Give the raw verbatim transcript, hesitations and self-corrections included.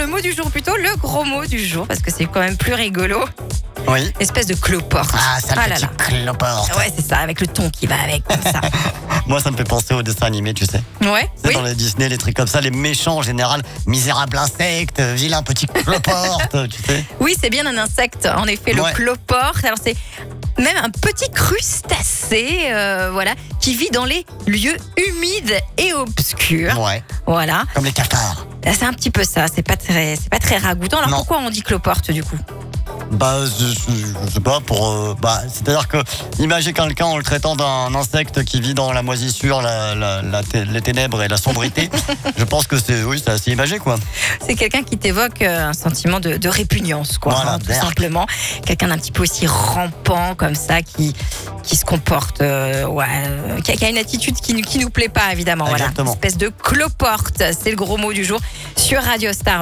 Le mot du jour, plutôt le gros mot du jour, parce que c'est quand même plus rigolo. Oui. Espèce de cloporte. Ah, ça le Ah là petit là. cloporte. Ouais, c'est ça, avec le ton qui va avec, comme ça. Moi, ça me fait penser aux dessins animés, tu sais. Ouais, Tu sais, oui. dans les Disney, les trucs comme ça, les méchants en général, misérables insectes, vilain petit cloporte, tu sais. Oui, c'est bien un insecte, en effet, le Ouais. cloporte. Alors, c'est même un petit crustacé, euh, voilà, qui vit dans les lieux humides et obscurs. Ouais, Voilà. comme les cafards. C'est un petit peu ça, c'est pas très, c'est pas très ragoûtant. Alors Non. pourquoi on dit cloporte du coup? Bah, je, je- je sais pas, pour. euh, bah, c'est-à-dire que, imaginez quelqu'un en le traitant d'un insecte qui vit dans la moisissure, la, la- la té- les ténèbres et la sombreté. Je pense que c'est, oui, c'est assez imagé, quoi. C'est quelqu'un qui t'évoque euh, un sentiment de, de répugnance, quoi, Voilà, hein, tout berk. simplement. Quelqu'un d'un petit peu aussi rampant comme ça, qui qui se comporte, euh, ouais, euh, qui, a, qui a une attitude qui, nous- qui nous plaît pas évidemment. Voilà, Exactement. espèce de cloporte, c'est le gros mot du jour sur Radio Star.